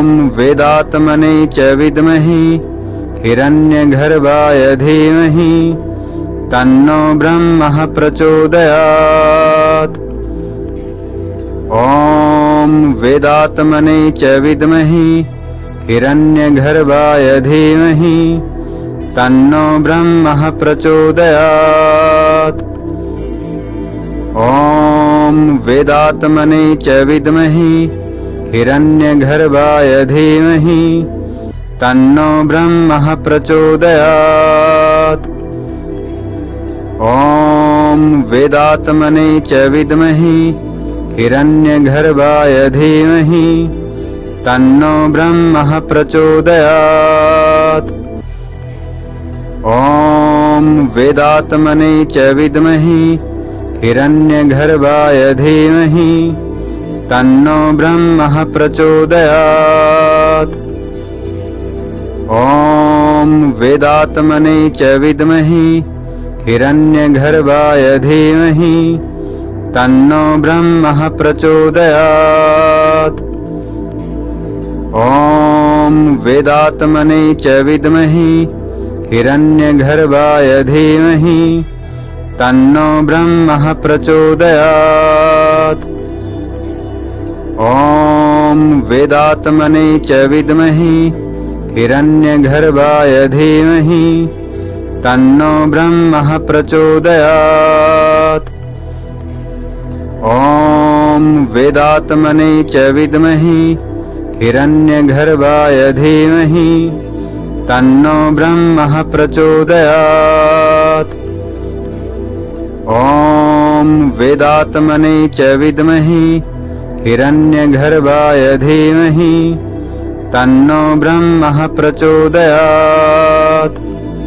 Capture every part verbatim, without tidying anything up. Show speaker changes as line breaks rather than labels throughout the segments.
ॐ वेदात्मने च विद्महे हिरण्यगर्भाय धीमहि तन्नो ब्रह्मः प्रचोदयात्। ॐ वेदात्मने च विद्महे हिरण्यगर्भाय धीमहि तन्नो ब्रह्मः प्रचोदयात्। ॐ वेदात्मने च विद्महे हिरण्यगर्भाय धीमहि तन्नो ब्रह्मः प्रचोदयात्। ॐ वेदात्मने च विद्महे हिरण्यगर्भाय धीमहि तन्नो ब्रह्मः प्रचोदयात्। ॐ वेदात्मने च विद्महे हिरण्यगर्भाय धीमहि तन्नो ब्रह्मः प्रचोदयात्। ॐ वेदात्मने च विद्महे हिरण्यगर्भाय धीमहि तन्नो ब्रह्मः प्रचोदयात्। ॐ वेदात्मने च विद्महे हिरण्यगर्भाय धीमहि तन्नो ब्रह्मः प्रचोदयात्। ॐ वेदात्मने च विद्महे हिरण्यगर्भाय धीमहि तन्नो ब्रह्मः प्रचोदयात्। ॐ वेदात्मने च विद्महे हिरण्यगर्भाय धीमहि तन्नो ब्रह्मः प्रचोदयात्। ॐ वेदात्मने च विद्महे हिरण्यगर्भाय धीमहि तन्नो ब्रह्मः प्रचोदयात्।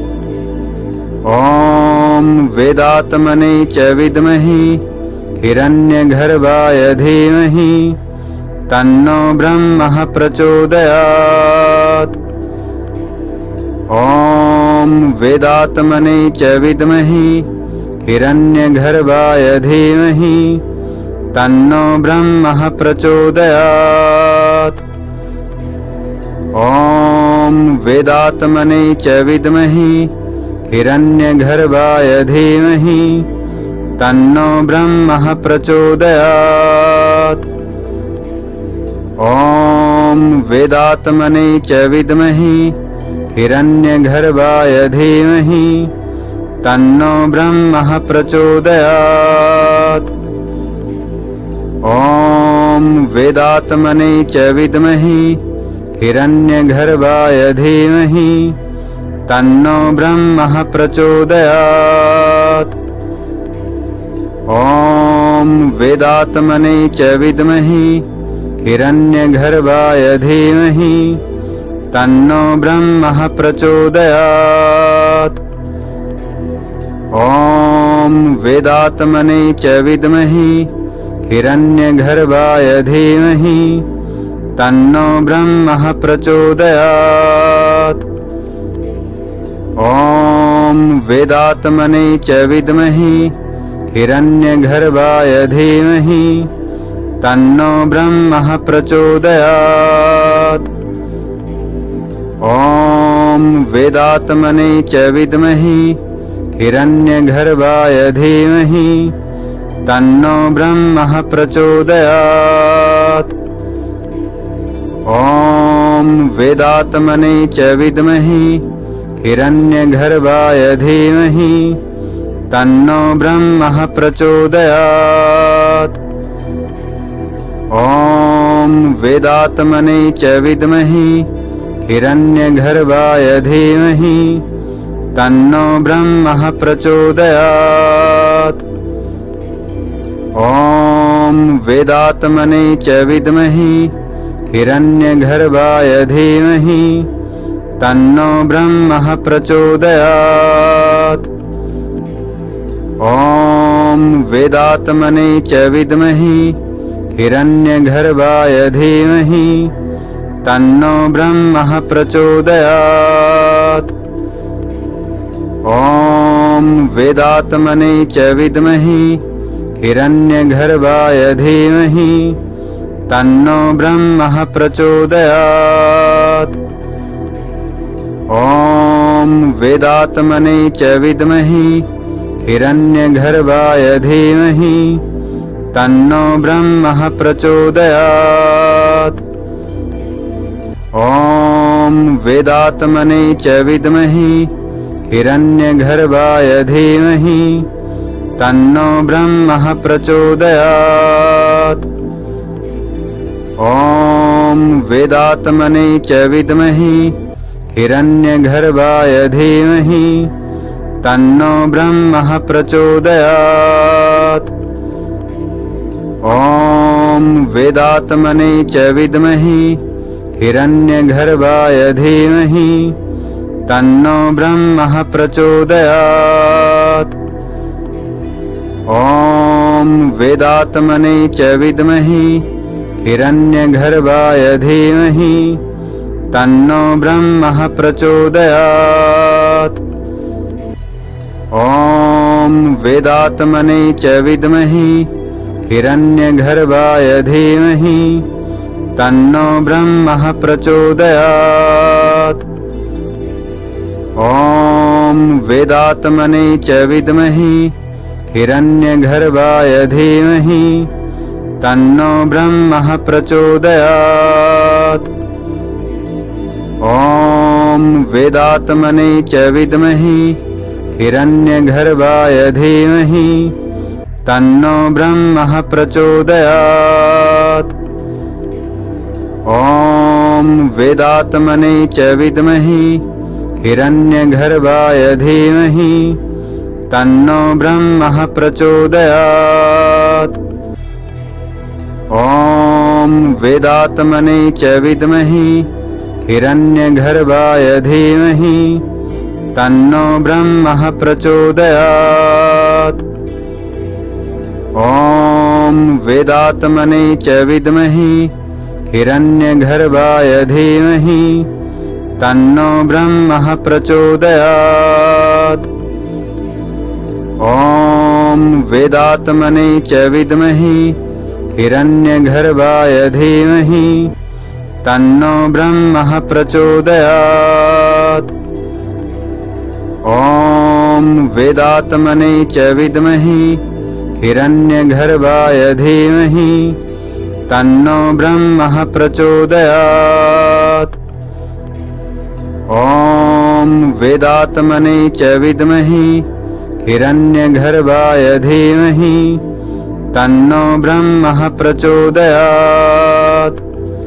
ॐ वेदात्मने च विद्महे हिरण्यगर्भाय धीमहि तन्नो ब्रह्मः प्रचोदयात्। ॐ वेदात्मने च विद्महे हिरण्यगर्भाय धीमहि तन्नो ब्रह्मः प्रचोदयात्। ॐ वेदात्मने च विद्महे हिरण्यगर्भाय धीमहि तन्नो ब्रह्मः प्रचोदयात्। ॐ वेदात्मने च विद्महे हिरण्यगर्भाय धीमहि तन्नो ब्रह्मः प्रचोदयात्। ॐ वेदात्मने च विद्महे हिरण्यगर्भाय धीमहि तन्नो ब्रह्मः प्रचोदयात्। ॐ वेदात्मने च विद्महे हिरण्यगर्भाय धीमहि तन्नो ब्रह्मः प्रचोदयात्। ॐ वेदात्मने च विद्महे हिरण्यगर्भाय धीमहि तन्नो ब्रह्मः प्रचोदयात्। ॐ वेदात्मने च विद्महे हिरण्यगर्भाय धीमहि तन्नो ब्रह्मः प्रचोदयात्। ॐ वेदात्मने च विद्महे हिरण्यगर्भाय धीमहि तन्नो ब्रह्मः प्रचोदयात्। ॐ वेदात्मने च विद्महे हिरण्यगर्भाय धीमहि तन्नो ब्रह्मः प्रचोदयात्। ॐ वेदात्मने च विद्महे हिरण्यगर्भाय धीमहि तन्नो ब्रह्मः प्रचोदयात्। ॐ वेदात्मने च विद्महे हिरण्यगर्भाय धीमहि तन्नो ब्रह्मः प्रचोदयात्। ॐ वेदात्मने च विद्महे हिरण्यगर्भाय धीमहि तन्नो ब्रह्मः प्रचोदयात्। ॐ वेदात्मने च विद्महे हिरण्यगर्भाय धीमहि तन्नो ब्रह्मः प्रचोदयात्। ॐ वेदात्मने च विद्महे हिरण्यगर्भाय धीमहि तन्नो ब्रह्मः प्रचोदयात्। ॐ वेदात्मने च विद्महे हिरण्यगर्भाय धीमहि तन्नो ब्रह्मः प्रचोदयात्। ॐ वेदात्मने च विद्महे हिरण्यगर्भाय धीमहि तन्नो ब्रह्मः प्रचोदयात्। ॐ वेदात्मने च विद्महे हिरण्यगर्भाय धीमहि तन्नो ब्रह्मः प्रचोदयात्। ॐ वेदात्मने च विद्महे हिरण्यगर्भाय धीमहि तन्नो ब्रह्मः प्रचोदयात्। ॐ वेदात्मने च विद्महे हिरण्यगर्भाय धीमहि तन्नो ब्रह्मः प्रचोदयात्। ॐ वेदात्मने च विद्महे हिरण्यगर्भाय धीमहि तन्नो ब्रह्मः प्रचोदयात्। ॐ वेदात्मने च विद्महे हिरण्यगर्भाय धीमहि तन्नो ब्रह्मः प्रचोदयात्। ॐ वेदात्मने च विद्महे हिरण्यगर्भाय धीमहि तन्नो ब्रह्मः प्रचोदयात्। ॐ वेदात्मने च विद्महे हिरण्यगर्भाय धीमहि तन्नो ब्रह्मः प्रचोदयात्। ॐ वेदात्मने च विद्महे हिरण्यगर्भाय धीमहि तन्नो ब्रह्मः प्रचोदयात्। ॐ वेदात्मने च विद्महे हिरण्यगर्भाय धीमहि तन्नो ब्रह्मः प्रचोदयात्। ॐ वेदात्मने च विद्महे हिरण्यगर्भाय धीमहि तन्नो ब्रह्मः प्रचोदयात्। ॐ वेदात्मने च विद्महे हिरण्यगर्भाय धीमहि तन्नो ब्रह्मः प्रचोदयात्।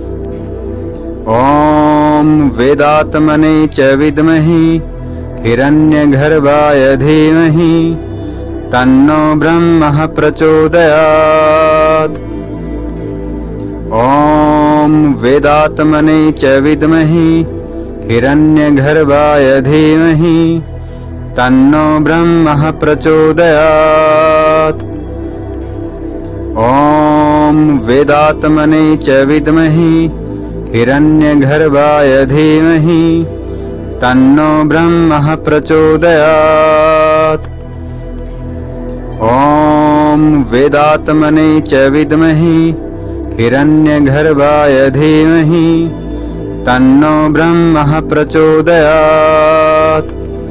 ॐ वेदात्मने च विद्महे हिरण्यगर्भाय धीमहि तन्नो ब्रह्मः प्रचोदयात्। ॐ वेदात्मने च विद्महे हिरण्यगर्भाय धीमहि तन्नो ब्रह्मः प्रचोदयात्। ॐ वेदात्मने च विद्महे हिरण्यगर्भाय धीमहि तन्नो ब्रह्मः प्रचोदयात्। ॐ वेदात्मने च विद्महे हिरण्यगर्भाय धीमहि तन्नो ब्रह्मः प्रचोदयात्।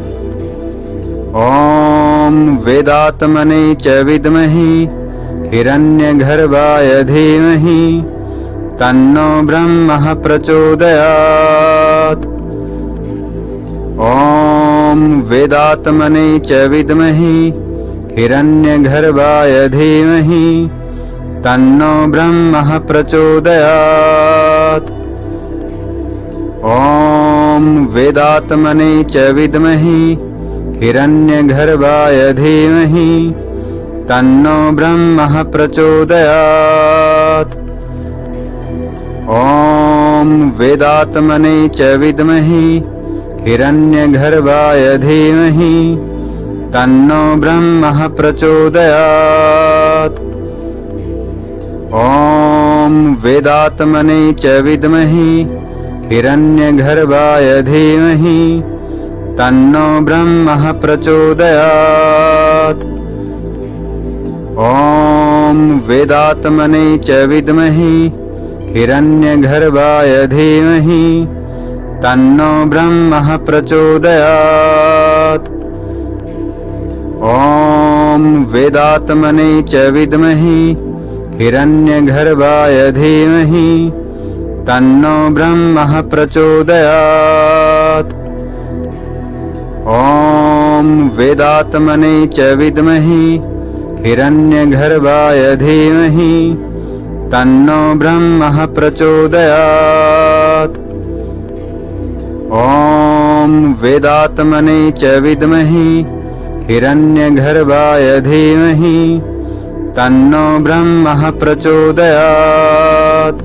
ॐ वेदात्मने च विद्महे हिरण्यगर्भाय धीमहि तन्नो ब्रह्मः प्रचोदयात्। ॐ वेदात्मने च विद्महे हिरण्यगर्भाय धीमहि तन्नो ब्रह्मः प्रचोदयात्। ॐ वेदात्मने च विद्महे हिरण्यगर्भाय धीमहि तन्नो ब्रह्मः प्रचोदयात्। ॐ वेदात्मने च विद्महे हिरण्यगर्भाय धीमहि तन्नो ब्रह्मः प्रचोदयात्। ॐ वेदात्मने च विद्महे हिरण्यगर्भाय धीमहि तन्नो ब्रह्मः प्रचोदयात्। ॐ वेदात्मने च विद्महे हिरण्यगर्भाय धीमहि तन्नो ब्रह्मः प्रचोदयात्। ॐ वेदात्मने च विद्महे हिरण्यगर्भाय धीमहि तन्नो ब्रह्मः प्रचोदयात्। ॐ वेदात्मने च विद्महे हिरण्यगर्भाय धीमहि तन्नो ब्रह्मः प्रचोदयात्। ॐ वेदात्मने च विद्महे हिरण्यगर्भाय धीमहि तन्नो ब्रह्मः प्रचोदयात्।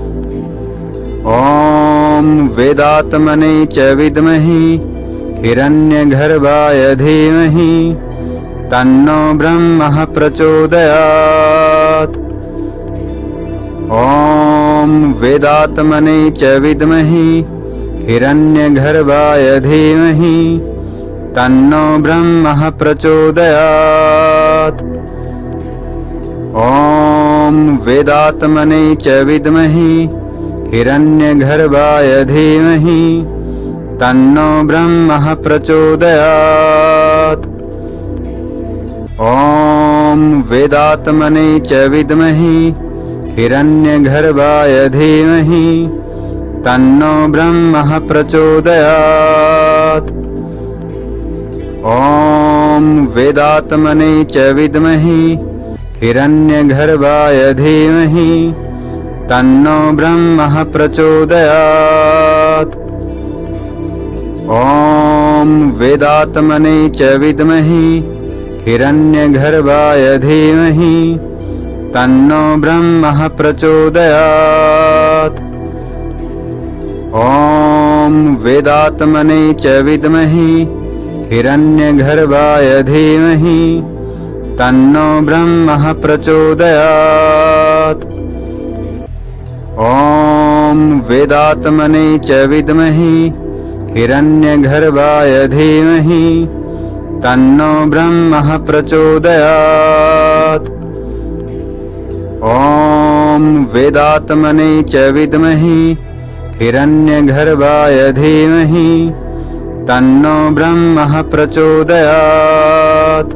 ॐ वेदात्मने च विद्महे हिरण्यगर्भाय धीमहि तन्नो ब्रह्मः प्रचोदयात्। ॐ वेदात्मने च विद्महे हिरण्यगर्भाय धीमहि तन्नो ब्रह्मः प्रचोदयात्। ॐ वेदात्मने च विद्महे हिरण्यगर्भाय धीमहि तन्नो ब्रह्मः प्रचोदयात्। ॐ वेदात्मने च विद्महे हिरण्यगर्भाय धीमहि तन्नो ब्रह्मः प्रचोदयात्। ॐ वेदात्मने च विद्महे हिरण्यगर्भाय धीमहि तन्नो ब्रह्मः प्रचोदयात्। ॐ वेदात्मने च विद्महे हिरण्यगर्भाय धीमहि तन्नो ब्रह्मः प्रचोदयात्। ॐ वेदात्मने च विद्महे हिरण्यगर्भाय धीमहि तन्नो ब्रह्मः प्रचोदयात्। ॐ वेदात्मने च विद्महे हिरण्यगर्भाय धीमहि तन्नो ब्रह्मः प्रचोदयात्। ॐ वेदात्मने च विद्महे हिरण्यगर्भाय धीमहि तन्नो ब्रह्मः प्रचोदयात्।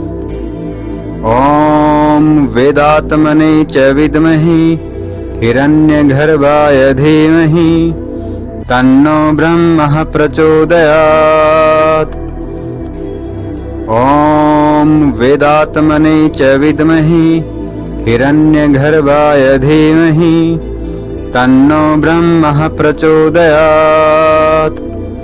ॐ वेदात्मने च विद्महे हिरण्यगर्भाय धीमहि तन्नो ब्रह्मः प्रचोदयात्। ॐ वेदात्मने च विद्महे हिरण्यगर्भाय धीमहि तन्नो ब्रह्मः प्रचोदयात्।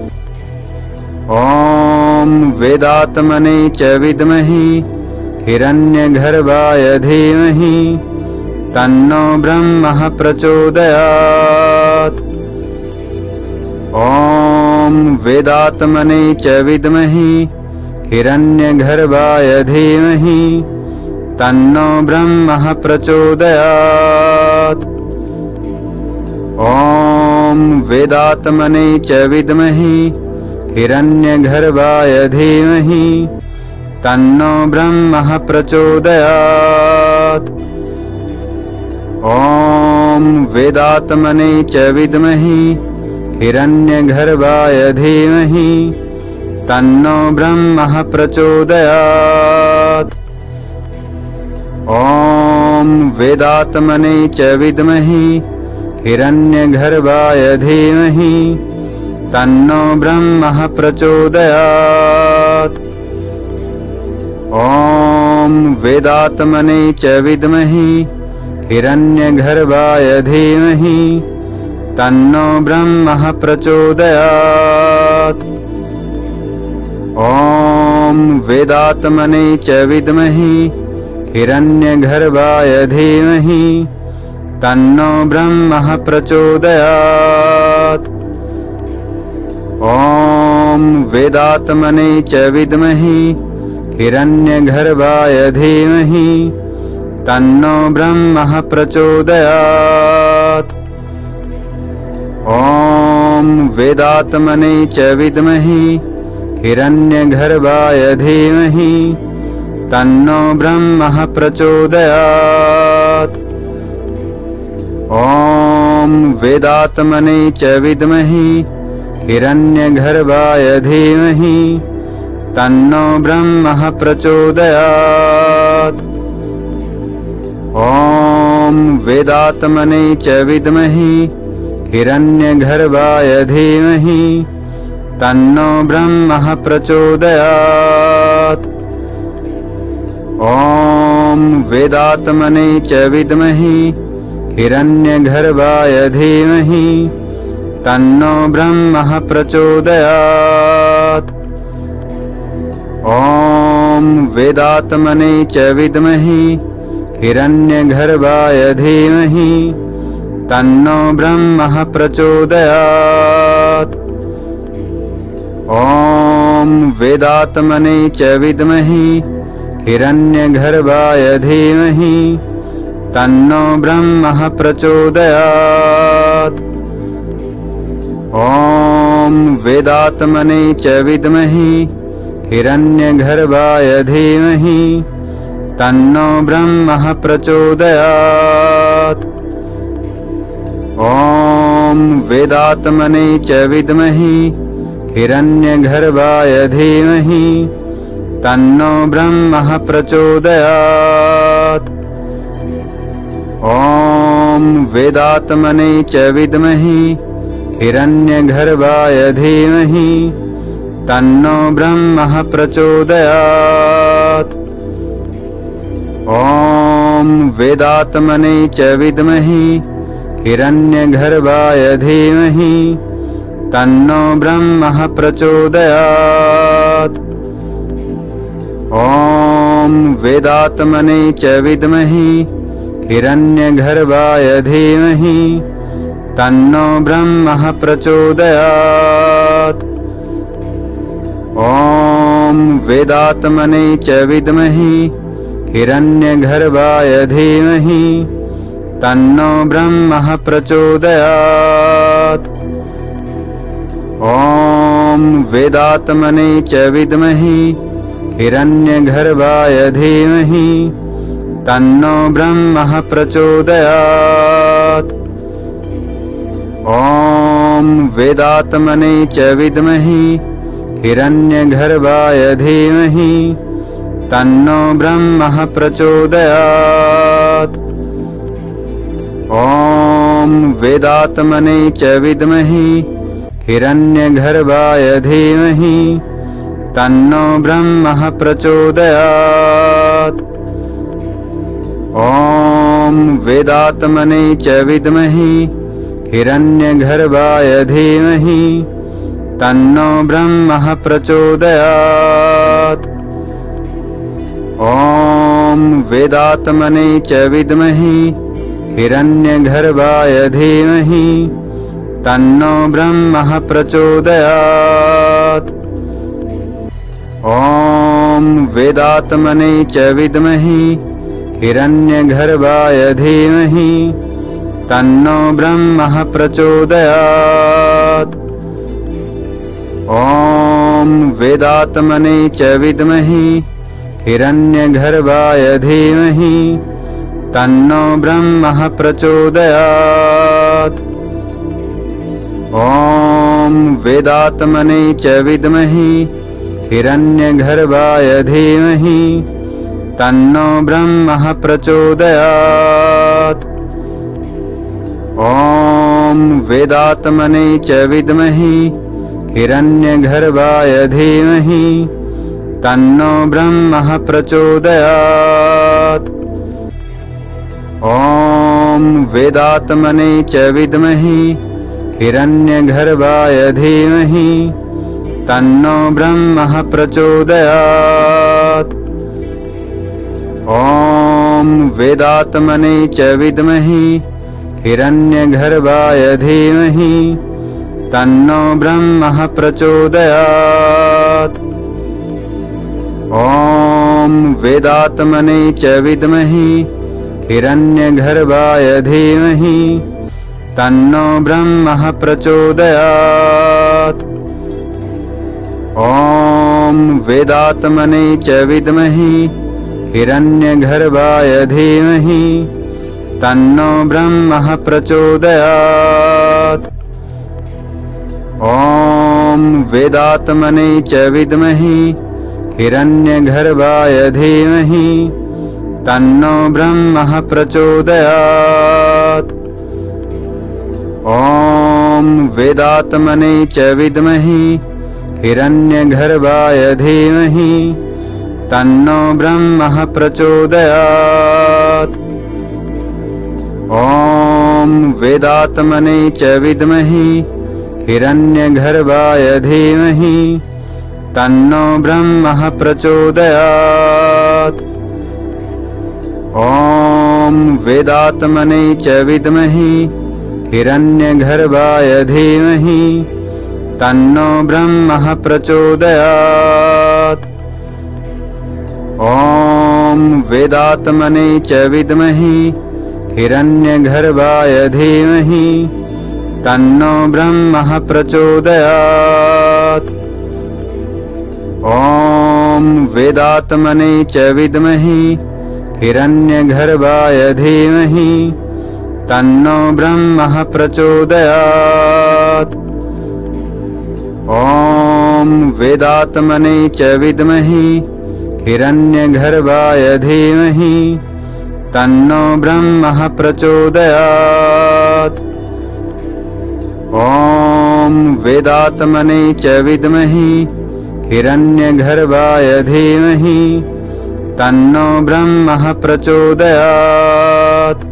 ॐ वेदात्मने च विद्महे हिरण्यगर्भाय धीमहि तन्नो ब्रह्मः प्रचोदयात्। ॐ वेदात्मने च विद्महे हिरण्यगर्भाय धीमहि तन्नो ब्रह्मः प्रचोदयात्। ॐ वेदात्मने च विद्महे हिरण्यगर्भाय धीमहि तन्नो ब्रह्मः प्रचोदयात्। ॐ वेदात्मने च विद्महे हिरण्यगर्भाय धीमहि तन्नो ब्रह्मः प्रचोदयात्। ॐ वेदात्मने च विद्महे हिरण्यगर्भाय धीमहि तन्नो ब्रह्मः प्रचोदयात्। ॐ वेदात्मने च विद्महे हिरण्यगर्भाय धीमहि तन्नो ब्रह्मः प्रचोदयात्। ॐ वेदात्मने च विद्महे हिरण्यगर्भाय धीमहि तन्नो ब्रह्मः प्रचोदयात्। ॐ वेदात्मने च विद्महे हिरण्यगर्भाय धीमहि तन्नो ब्रह्मः प्रचोदयात्। ॐ वेदात्मने च विद्महे हिरण्यगर्भाय धीमहि तन्नो ब्रह्मः प्रचोदयात्। ॐ ॐ वेदात्मने च विद्महे हिरण्यगर्भाय धीमहि तन्नो ब्रह्मः प्रचोदयात्। ॐ वेदात्मने च विद्महे हिरण्यगर्भाय धीमहि तन्नो ब्रह्मः प्रचोदयात्। ॐ वेदात्मने च विद्महे हिरण्यगर्भाय धीमहि तन्नो ब्रह्मः प्रचोदयात्। ॐ वेदात्मने च विद्महे हिरण्यगर्भाय धीमहि तन्नो ब्रह्मः प्रचोदयात्। ॐ वेदात्मने च विद्महे हिरण्यगर्भाय धीमहि तन्नो ब्रह्मः प्रचोदयात्। ॐ वेदात्मने च विद्महे हिरण्यगर्भाय धीमहि तन्नो ब्रह्मः प्रचोदयात्। ॐ वेदात्मने च विद्महे हिरण्यगर्भाय धीमहि तन्नो ब्रह्मः प्रचोदयात्। ॐ वेदात्मने च विद्महे हिरण्यगर्भाय धीमहि तन्नो ब्रह्मः प्रचोदयात्। ॐ वेदात्मने च विद्महे हिरण्यगर्भाय धीमहि तन्नो ब्रह्मः प्रचोदयात्। ॐ वेदात्मने च विद्महे हिरण्यगर्भाय धीमहि तन्नो ब्रह्मः प्रचोदयात्। ॐ वेदात्मने च विद्महे हिरण्यगर्भाय धीमहि तन्नो ब्रह्मः प्रचोदयात्। ॐ वेदात्मने च विद्महे हिरण्यगर्भाय धीमहि तन्नो ब्रह्मः प्रचोदयात्। ॐ वेदात्मने च विद्महे हिरण्यगर्भाय धीमहि तन्नो ब्रह्मः प्रचोदयात्। ॐ वेदात्मने च विद्महे हिरण्यगर्भाय धीमहि तन्नो ब्रह्मः प्रचोदयात्। ॐ वेदात्मने च विद्महे हिरण्यगर्भाय धीमहि तन्नो ब्रह्मः प्रचोदयात्। ॐ वेदात्मने च विद्महे हिरण्यगर्भाय धीमहि तन्नो ब्रह्मः प्रचोदयात्। ॐ वेदात्मने च विद्महे हिरण्यगर्भाय धीमहि तन्नो ब्रह्मः प्रचोदयात्। ॐ वेदात्मने च विद्महे हिरण्यगर्भाय धीमहि तन्नो ब्रह्मः प्रचोदयात्। ॐ वेदात्मने च विद्महे हिरण्यगर्भाय धीमहि तन्नो ब्रह्मः प्रचोदयात्। ॐ वेदात्मने च विद्महे हिरण्यगर्भाय धीमहि तन्नो ब्रह्मः प्रचोदयात्। ॐ वेदात्मने च विद्महे हिरण्यगर्भाय धीमहि तन्नो ब्रह्मः प्रचोदयात्। ॐ वेदात्मने च विद्महे हिरण्यगर्भाय धीमहि तन्नो ब्रह्मः प्रचोदयात्। ॐ वेदात्मने च विद्महे हिरण्यगर्भाय धीमहि तन्नो ब्रह्मः प्रचोदयात्। ॐ वेदात्मने च विद्महे हिरण्यगर्भाय धीमहि तन्नो ब्रह्मः प्रचोदयात्। ॐ वेदात्मने च विद्महे हिरण्यगर्भाय धीमहि तन्नो ब्रह्मः प्रचोदयात्। ॐ वेदात्मने च विद्महे हिरण्यगर्भाय धीमहि तन्नो ब्रह्मः प्रचोदयात्। ॐ वेदात्मने च विद्महे हिरण्यगर्भाय धीमहि तन्नो ब्रह्मः प्रचोदयात्। ॐ वेदात्मने च विद्महे हिरण्यगर्भाय धीमहि तन्नो ब्रह्मः प्रचोदयात्। ॐ वेदात्मने च विद्महे हिरण्यगर्भाय धीमहि तन्नो ब्रह्मः प्रचोदयात्। ॐ वेदात्मने च विद्महे हिरण्यगर्भाय धीमहि तन्नो ब्रह्मः प्रचोदयात्। ॐ वेदात्मने च विद्महे हिरण्यगर्भाय धीमहि तन्नो ब्रह्मः प्रचोदयात्। ॐ वेदात्मने च विद्महे हिरण्यगर्भाय धीमहि तन्नो ब्रह्मः प्रचोदयात्।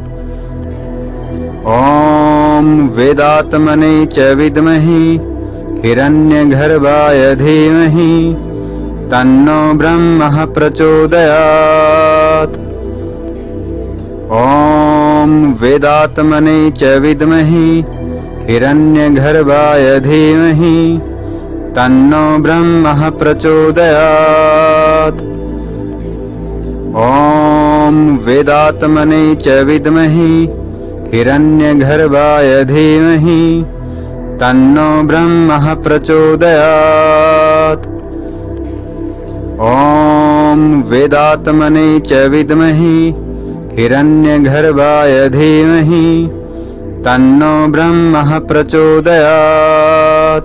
ॐ वेदात्मने च विद्महे हिरण्यगर्भाय धीमहि तन्नो ब्रह्मः प्रचोदयात्। ॐ वेदात्मने च विद्महे हिरण्यगर्भाय धीमहि तन्नो ब्रह्मः प्रचोदयात्। ॐ वेदात्मने च विद्महे हिरण्यगर्भाय धीमहि तन्नो ब्रह्मः प्रचोदयात्। ॐ वेदात्मने च विद्महे हिरण्यगर्भाय धीमहि तन्नो ब्रह्मः प्रचोदयात्।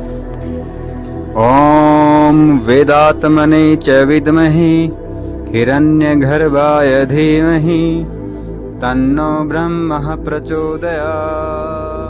ॐ वेदात्मने च विद्महे हिरण्यगर्भाय धीमहि तन्नो ब्रह्मः प्रचोदयात्।